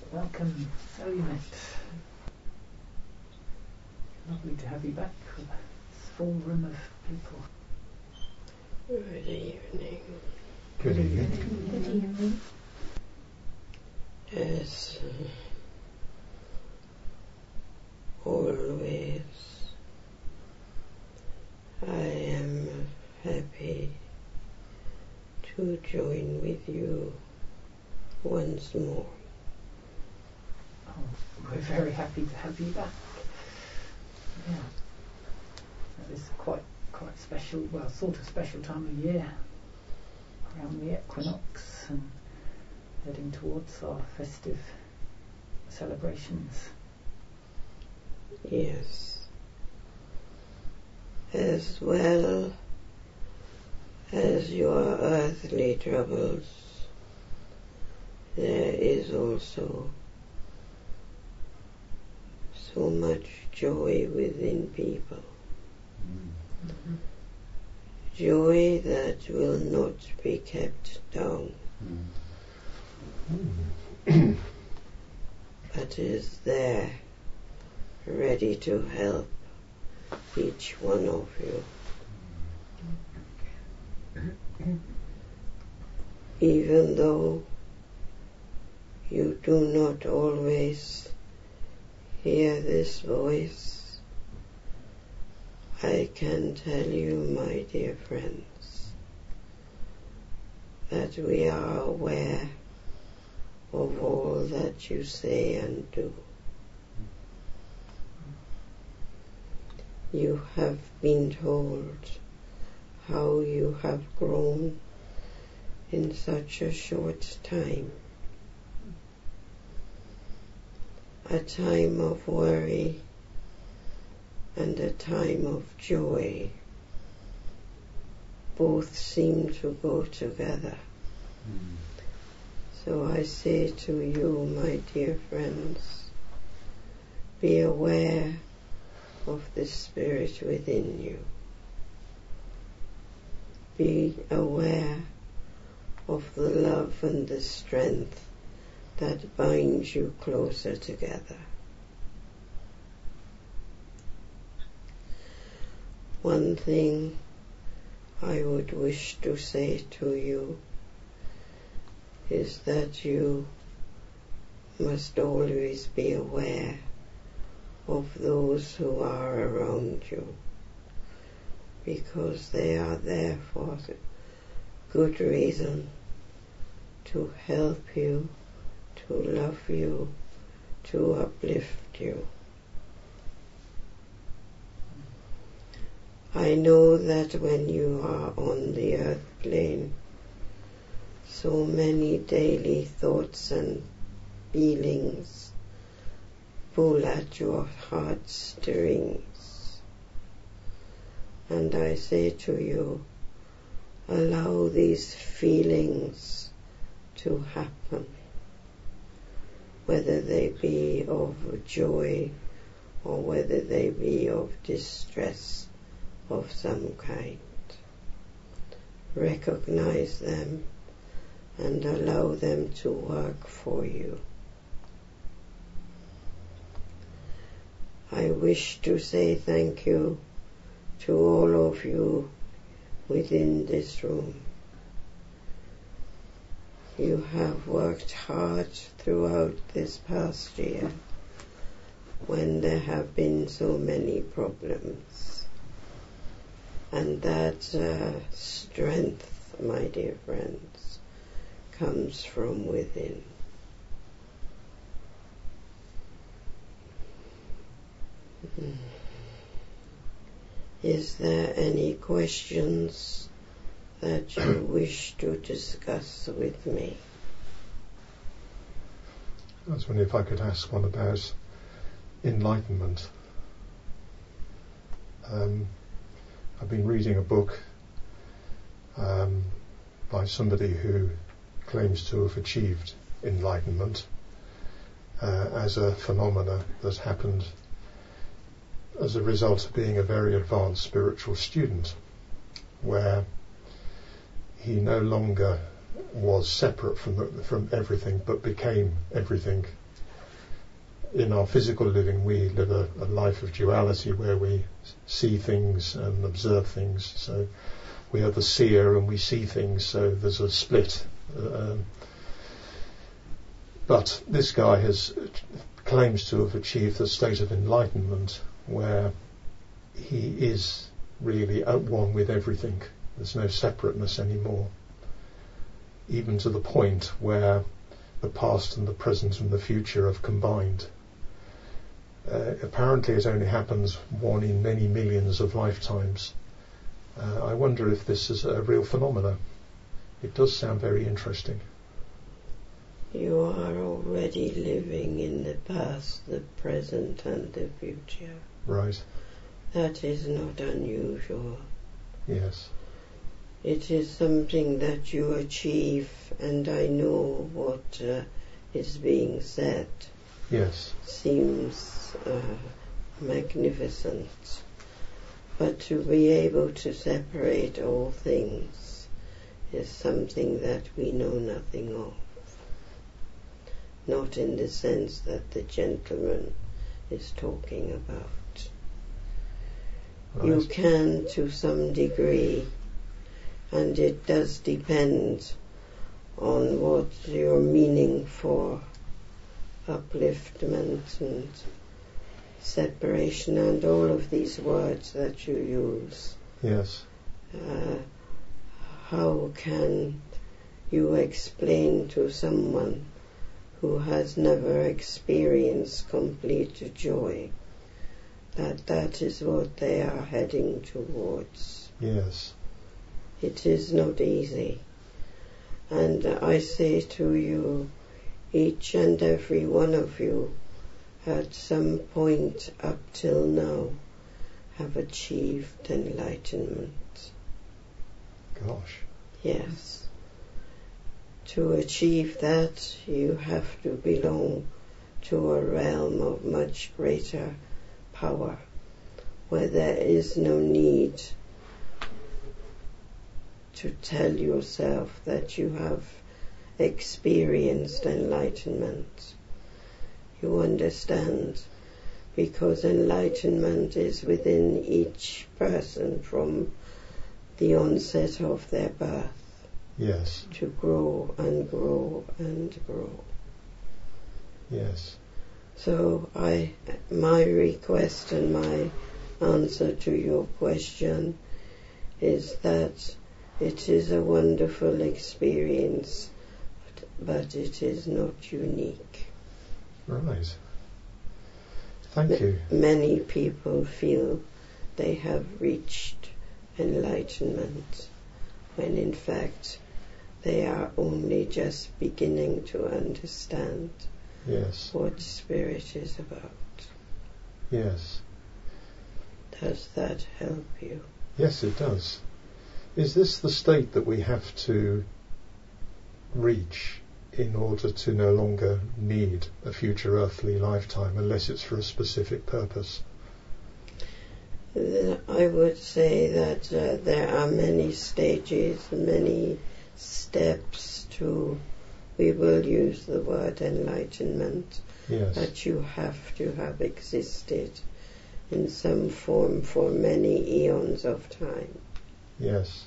Welcome, Elimet. Lovely to have you back with a full room of people. Good evening. Good evening. Good evening. As always, I am happy to join with you once more. Oh, we're very happy to have you back. Yeah. This is quite special, well, sort of special time of year, around the equinox and heading towards our festive celebrations. Yes. As well as your earthly troubles, there is also so much joy within people. Mm-hmm. Joy that will not be kept down, but is there, ready to help each one of you. Even though you do not always hear this voice, I can tell you, my dear friends, that we are aware of all that you say and do. You have been told how you have grown in such a short time. A time of worry and a time of joy both seem to go together. So I say to you, my dear friends, be aware of the spirit within you. Be aware of the love and the strength that binds you closer together. One thing I would wish to say to you is that you must always be aware of those who are around you, because they are there for good reason, to help you, to love you, to uplift you. I know that when you are on the earth plane, so many daily thoughts and feelings pull at your heartstrings. And I say to you, allow these feelings to happen, whether they be of joy or whether they be of distress of some kind. Recognize them and allow them to work for you. I wish to say thank you to all of you within this room. You have worked hard throughout this past year when there have been so many problems. And that strength, my dear friends, comes from within. Is there any questions that you wish to discuss with me? I was wondering if I could ask one about enlightenment. I've been reading a book by somebody who claims to have achieved enlightenment as a phenomena that happened as a result of being a very advanced spiritual student, where he no longer was separate from everything but became everything in our physical living we live a life of duality where we see things and observe things. So we are the seer and we see things, so there's a split. But this guy claims to have achieved a state of enlightenment where he is really at one with everything. There's no separateness anymore, even to the point where the past and the present and the future have combined. Apparently it only happens one in many millions of lifetimes. I wonder if this is a real phenomena. It does sound very interesting. You are already living in the past, the present and the future. Right. That is not unusual. Yes. It is something that you achieve, and I know what is being said. Yes. Seems magnificent. But to be able to separate all things is something that we know nothing of. Not in the sense that the gentleman is talking about. Right. You can to some degree, and it does depend on what your meaning for upliftment and separation and all of these words that you use. Yes. How can you explain to someone who has never experienced complete joy that that is what they are heading towards? Yes. It is not easy. And I say to you, each and every one of you at some point up till now have achieved enlightenment. Gosh. Yes. To achieve that, you have to belong to a realm of much greater power, where there is no need to tell yourself that you have experienced enlightenment. You understand, because enlightenment is within each person from the onset of their birth. Yes. To grow and grow and grow. Yes. So my request and my answer to your question is that it is a wonderful experience, but it is not unique. Right. Thank you. Many people feel they have reached enlightenment, when in fact they are only just beginning to understand Yes. what spirit is about. Yes. Does that help you? Yes, it does. Is this the state that we have to reach in order to no longer need a future earthly lifetime, unless it's for a specific purpose? I would say that there are many stages, many steps to, we will use the word enlightenment, Yes. but you have to have existed in some form for many eons of time. Yes.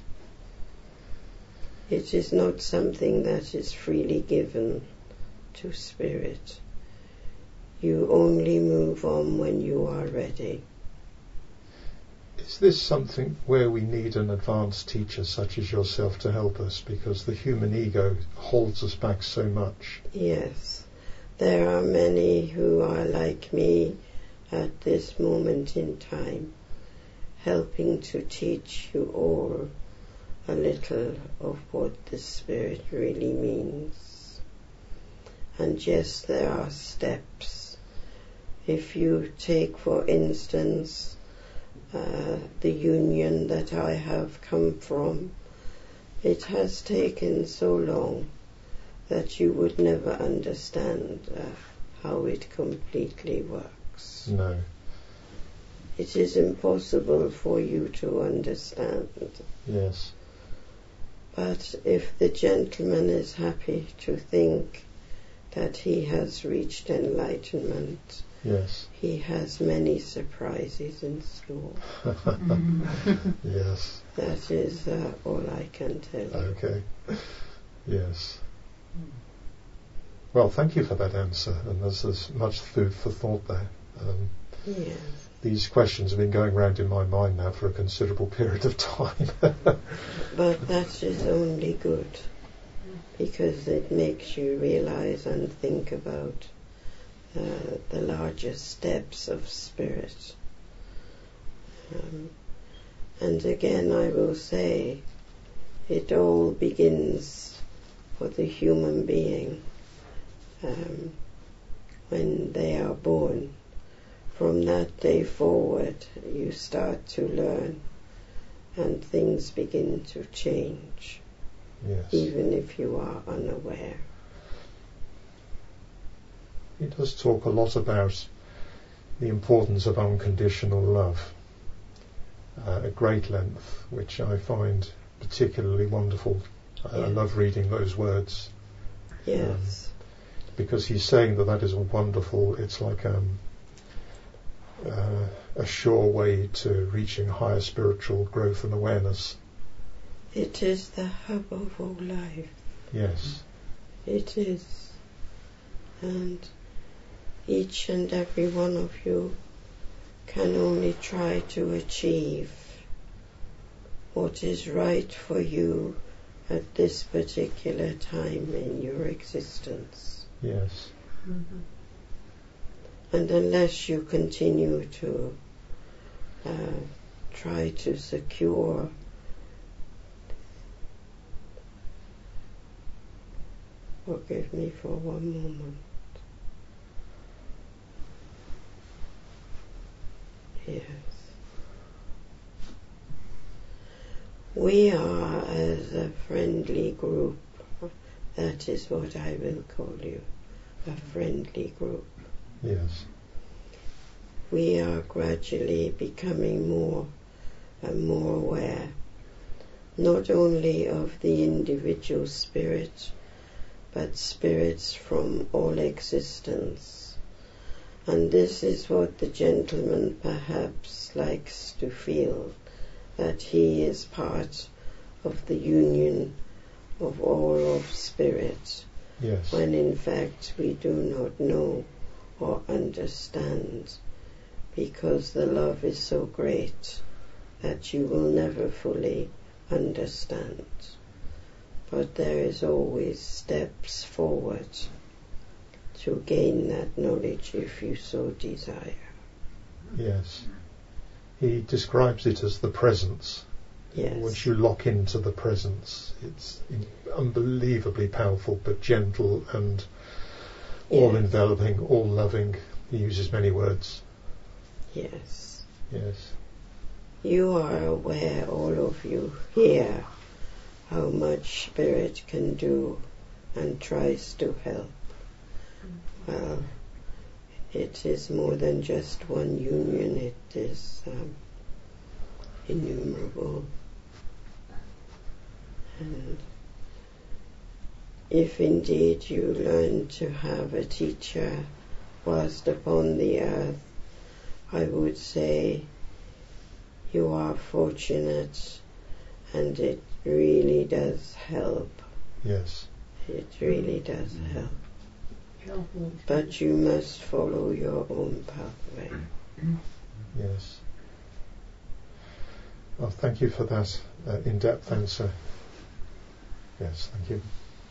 It is not something that is freely given to spirit. You only move on when you are ready. Is this something where we need an advanced teacher such as yourself to help us, because the human ego holds us back so much? Yes. There are many who are like me at this moment in time, helping to teach you all a little of what the Spirit really means. And yes, there are steps. If you take, for instance, the union that I have come from, it has taken so long that you would never understand how it completely works. No. It is impossible for you to understand. Yes. But if the gentleman is happy to think that he has reached enlightenment, Yes. he has many surprises in store. Yes. That is all I can tell you. Okay. Yes. Well, thank you for that answer, and there's much food for thought there. Yes. These questions have been going round in my mind now for a considerable period of time. But that is only good, because it makes you realize and think about the larger steps of spirit. And again, I will say, it all begins for the human being when they are born. From that day forward, you start to learn, and things begin to change, Yes. even if you are unaware. He does talk a lot about the importance of unconditional love at great length, which I find particularly wonderful. I love reading those words. Yes. Because he's saying that is a wonderful, it's like a sure way to reaching higher spiritual growth and awareness. It is the hub of all life. Yes. It is. And each and every one of you can only try to achieve what is right for you at this particular time in your existence. Yes. Mm-hmm. And unless you continue to try to secure forgive me for one moment. Yes. We are as a friendly group. That is what I will call you. A friendly group. Yes. We are gradually becoming more and more aware, not only of the individual spirit, but spirits from all existence. And this is what the gentleman perhaps likes to feel, that he is part of the union of all of spirit, Yes. when in fact we do not know or understand, because the love is so great that you will never fully understand. But there is always steps forward to gain that knowledge if you so desire. Yes. He describes it as the presence. Yes. Once you lock into the presence, it's unbelievably powerful, but gentle and all-enveloping, all-loving. He uses many words. Yes. Yes. You are aware, all of you here, how much spirit can do and tries to help. Well, it is more than just one union, it is innumerable. And if indeed you learn to have a teacher whilst upon the earth, I would say you are fortunate, and it really does help. Yes. It really does help. But you must follow your own pathway. Yes. Well, thank you for that in-depth answer. Yes, thank you.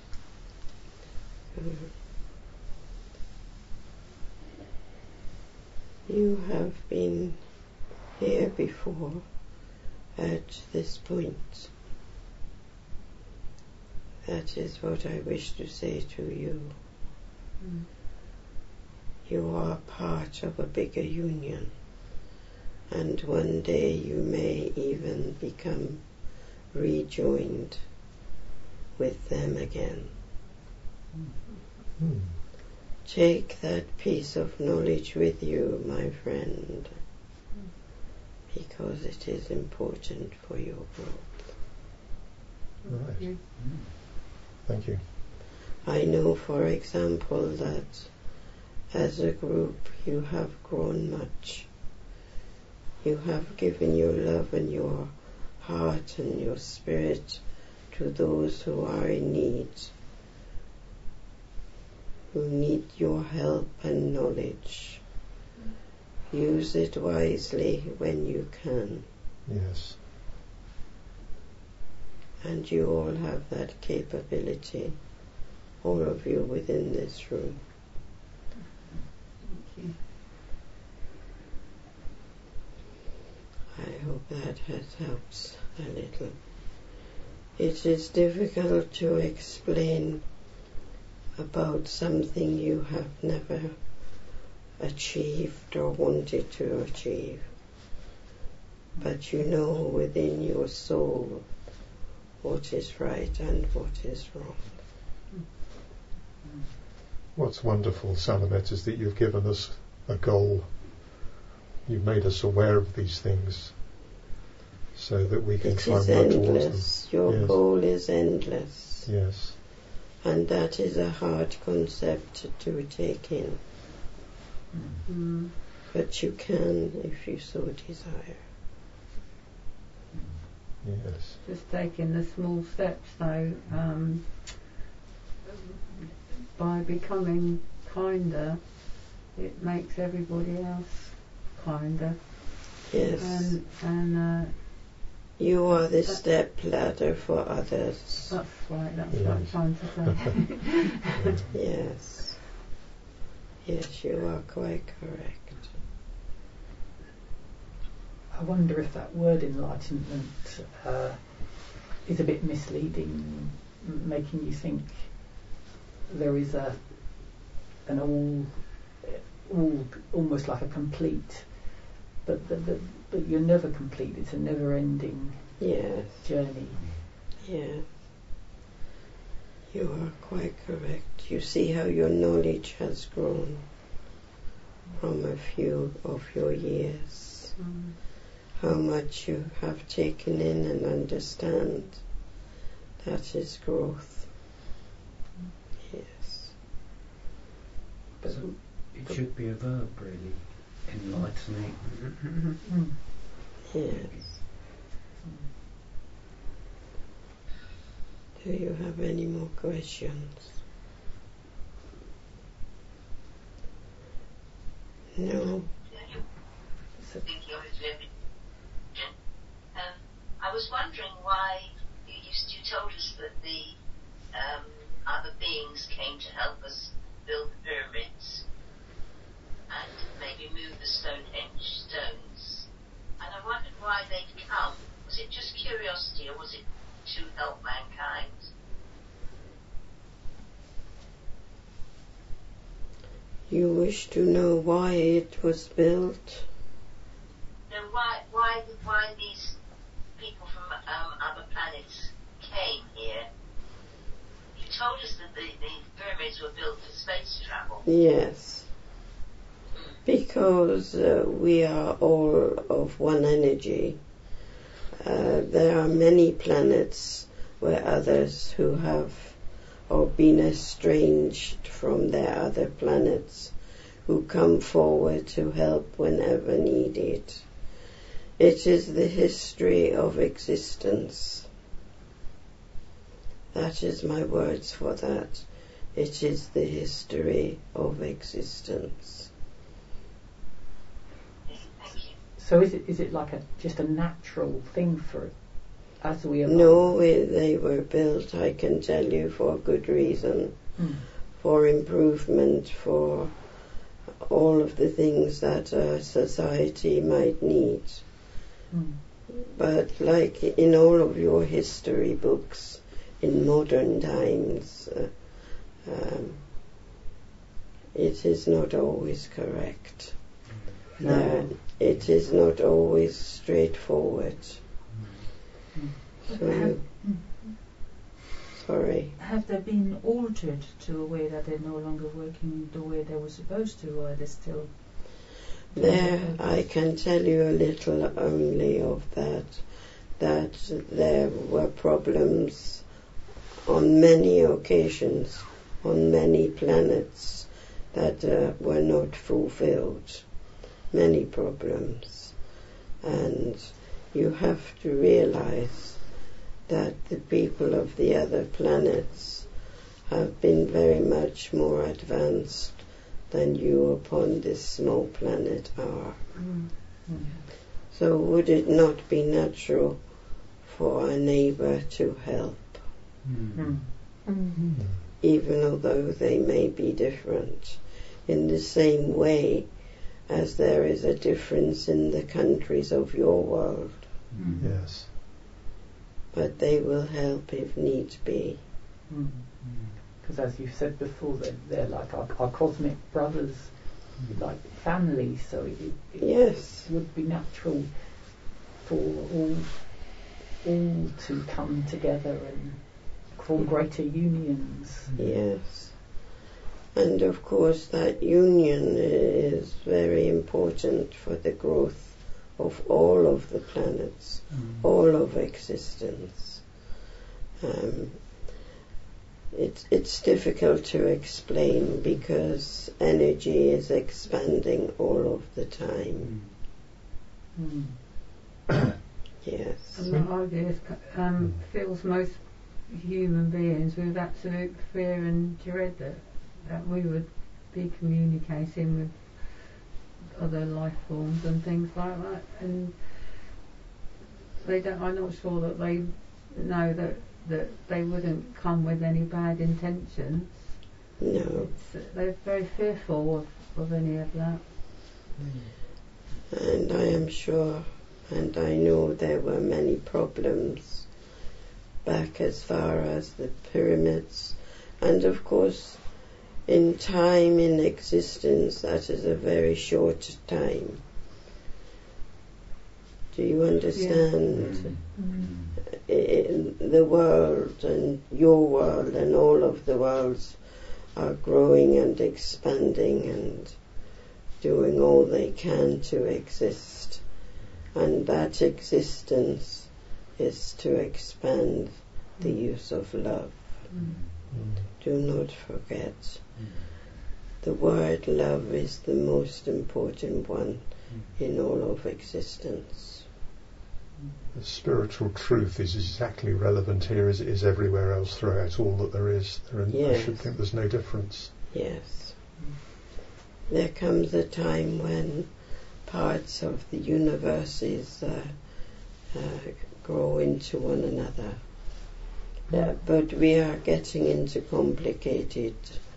You have been here before at this point. That is what I wish to say to you. You are part of a bigger union, and one day you may even become rejoined with them again. Take that piece of knowledge with you, my friend, because it is important for your growth. Right. Thank you. I know, for example, that as a group you have grown much. You have given your love and your heart and your spirit to those who are in need, who need your help and knowledge. Use it wisely when you can. Yes. And you all have that capability, all of you within this room. Thank you. I hope that helps a little. It is difficult to explain about something you have never achieved or wanted to achieve, but you know within your soul what is right and what is wrong. What's wonderful, Salamet, is that you've given us a goal. You've made us aware of these things so that we can try and work towards them. Your Yes. goal is endless. Yes. And that is a hard concept to take in. But you can if you so desire. Yes. Just taking the small steps though, by becoming kinder, it makes everybody else kinder. Yes. And you are the step ladder for others. that's right, that's what I'm trying to say. Yes. Yes, you are quite correct. I wonder if that word enlightenment is a bit misleading, making you think there is an all almost like a complete, but you're never complete. It's a never-ending Yes. journey. Yeah. You are quite correct. You see how your knowledge has grown from a few of your years. How much you have taken in and understand. That is growth. Yes. But So it should be a verb, really. Enlightening. Yes. Do you have any more questions? No. so, I was wondering why you told us that the other beings came to help us build the pyramids and maybe move the Stonehenge stones. And I wondered why they'd come. Was it just curiosity or was it to help mankind? You wish to know why it was built? No, why these people from other planets came here? You told us that the pyramids were built for space travel. Yes. Because we are all of one energy. There are many planets where others who have or been estranged from their other planets who come forward to help whenever needed. It is the history of existence. That is my words for that. It is the history of existence. Thank you. so is it like just a natural thing for as we evolve? No, they were built, I can tell you, for good reason. For improvement, for all of the things that a society might need. But like in all of your history books in modern times, it is not always correct. No. It is not always straightforward. So sorry. Have they been altered to a way that they're no longer working the way they were supposed to, or are they still? There, I can tell you a little only of that there were problems on many occasions on many planets that were not fulfilled, many problems. And you have to realize that the people of the other planets have been very much more advanced than you upon this small planet are. So would it not be natural for our neighbour to help, even although they may be different, in the same way as there is a difference in the countries of your world? Yes. But they will help if need be. Because as you said before, they're like our cosmic brothers, like family, so it Yes. would be natural for all to come together and form greater unions. Yes. And of course that union is very important for the growth of all of the planets, all of existence. It's difficult to explain because energy is expanding all of the time. Yes. And the idea fills most human beings with absolute fear and dread that we would be communicating with other life forms and things like that, and I'm not sure that they know that they wouldn't come with any bad intentions. No. They're very fearful of any of that. And I am sure, and I know there were many problems back as far as the pyramids, and of course in time, in existence, that is a very short time. Do you understand? The world and your world and all of the worlds are growing and expanding and doing all they can to exist, and that existence is to expand the use of love. Do not forget, the word love is the most important one in all of existence. The spiritual truth is exactly relevant here as it is everywhere else throughout all that there is. Yes. I should think there's no difference. Yes. There comes a time when parts of the universes grow into one another. But we are getting into complicated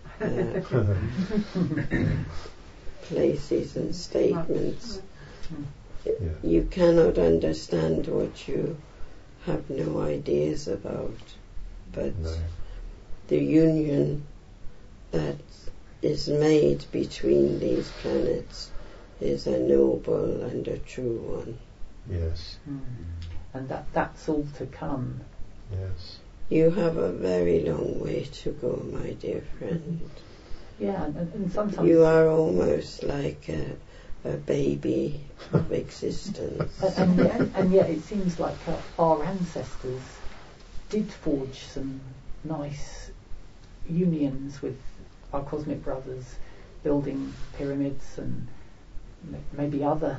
places and statements. You cannot understand what you have no ideas about, but the union that is made between these planets is a noble and a true one. Yes. And that's all to come. Yes. You have a very long way to go, my dear friend. Yeah, and sometimes you are almost like a baby of existence. and yet it seems like our ancestors did forge some nice unions with our cosmic brothers, building pyramids and maybe other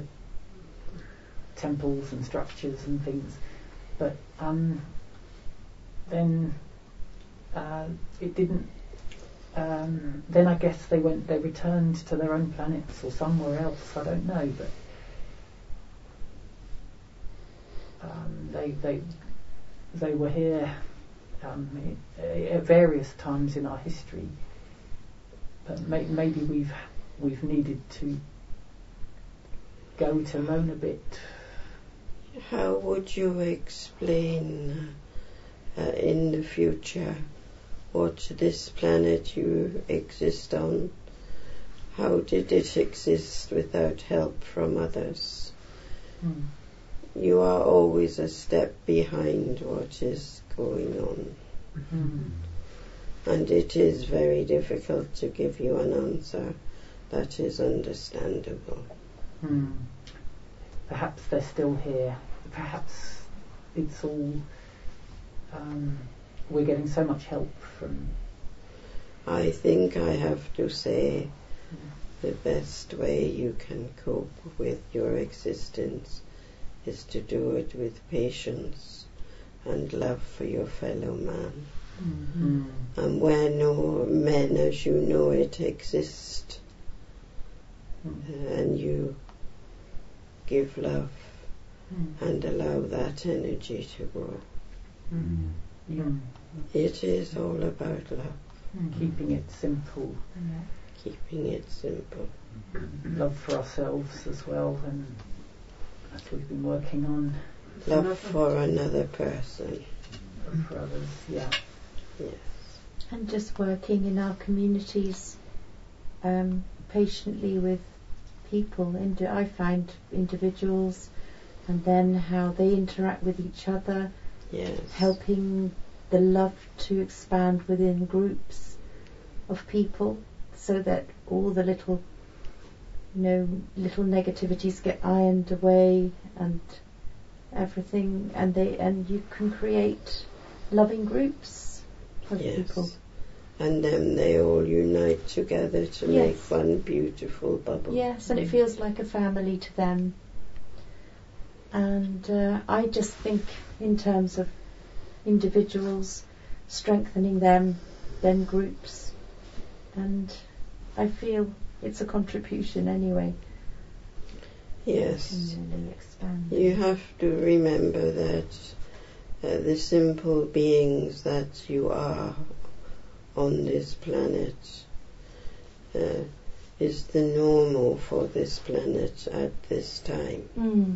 temples and structures and things, but then it didn't. Then I guess they returned to their own planets or somewhere else. I don't know, but they were here at various times in our history. But maybe we've needed to go to learn a bit. How would you explain in the future what this planet you exist on, how did it exist without help from others? You are always a step behind what is going on. And it is very difficult to give you an answer that is understandable. Perhaps they're still here. Perhaps it's all we're getting so much help from I think I have to say the best way you can cope with your existence is to do it with patience and love for your fellow man. Mm. And where no men as you know it exist, and you give love and allow that energy to grow. It is all about love. Keeping it simple. Keeping it simple. Love for ourselves as well, and that we've been working on. Love for another person. Love for others, yeah. Yes. And just working in our communities patiently with people. I find individuals and then how they interact with each other. Yes. Helping the love to expand within groups of people so that all the little negativities get ironed away and everything, and you can create loving groups of people. And then they all unite together to make one beautiful bubble. Yes, and it feels like a family to them. And I just think in terms of individuals, strengthening them, then groups, and I feel it's a contribution anyway. Yes. Really expand. You have to remember that the simple beings that you are on this planet is the normal for this planet at this time.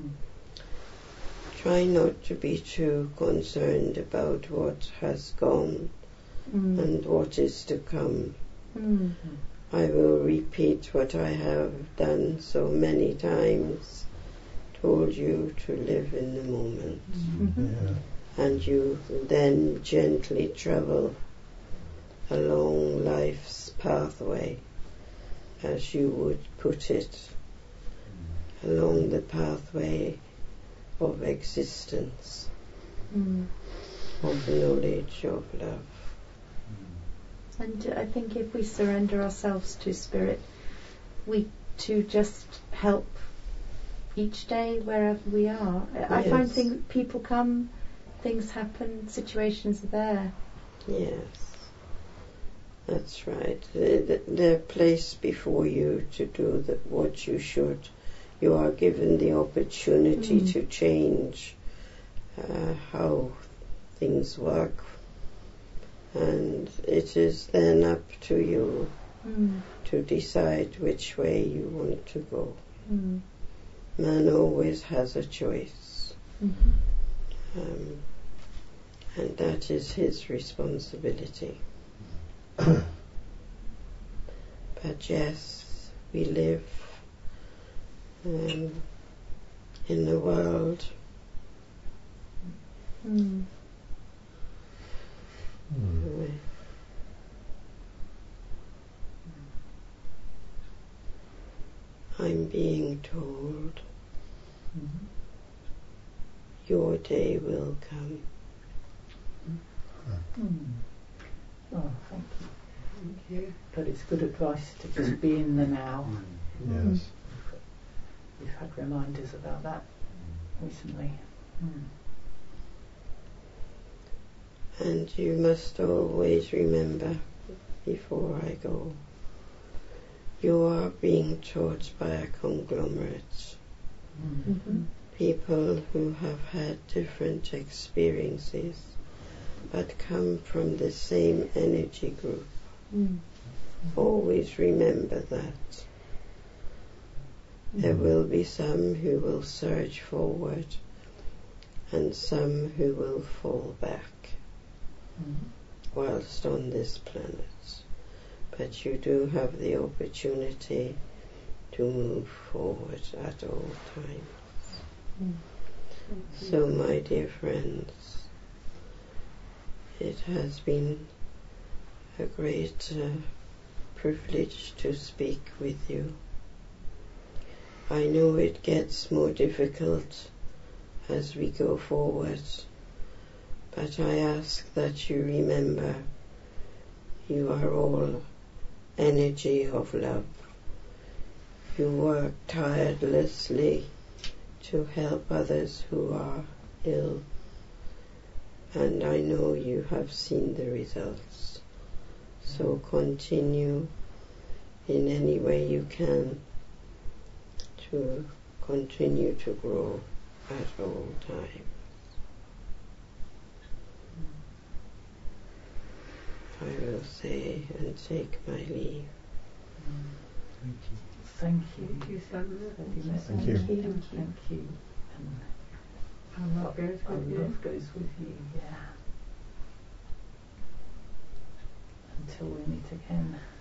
Try not to be too concerned about what has gone and what is to come. I will repeat what I have done so many times, told you to live in the moment. And you then gently travel along life's pathway, as you would put it, along the pathway of existence, of knowledge, of love. And I think if we surrender ourselves to Spirit, we to just help each day wherever we are. I find people come, things happen, situations are there. Yes, that's right. They're placed before you to do what you should. You are given the opportunity to change how things work, and it is then up to you to decide which way you want to go. Man always has a choice, and that is his responsibility. But yes, we live in the world I'm being told your day will come. Oh, thank you. But it's good advice to just be in the now. Yes. We've had reminders about that recently. And you must always remember, before I go, you are being taught by a conglomerate. People who have had different experiences but come from the same energy group. Always remember that. There will be some who will surge forward and some who will fall back whilst on this planet. But you do have the opportunity to move forward at all times. So, my dear friends, it has been a great privilege to speak with you. I know it gets more difficult as we go forward, but I ask that you remember You are all energy of love. You work tirelessly to help others who are ill, and I know you have seen the results. So continue in any way you can to continue to grow at all times. I will say and take my leave. Thank you. Thank you so much. Thank you. Thank you. And Our love goes our with you. love goes with you, yeah. Until we meet again.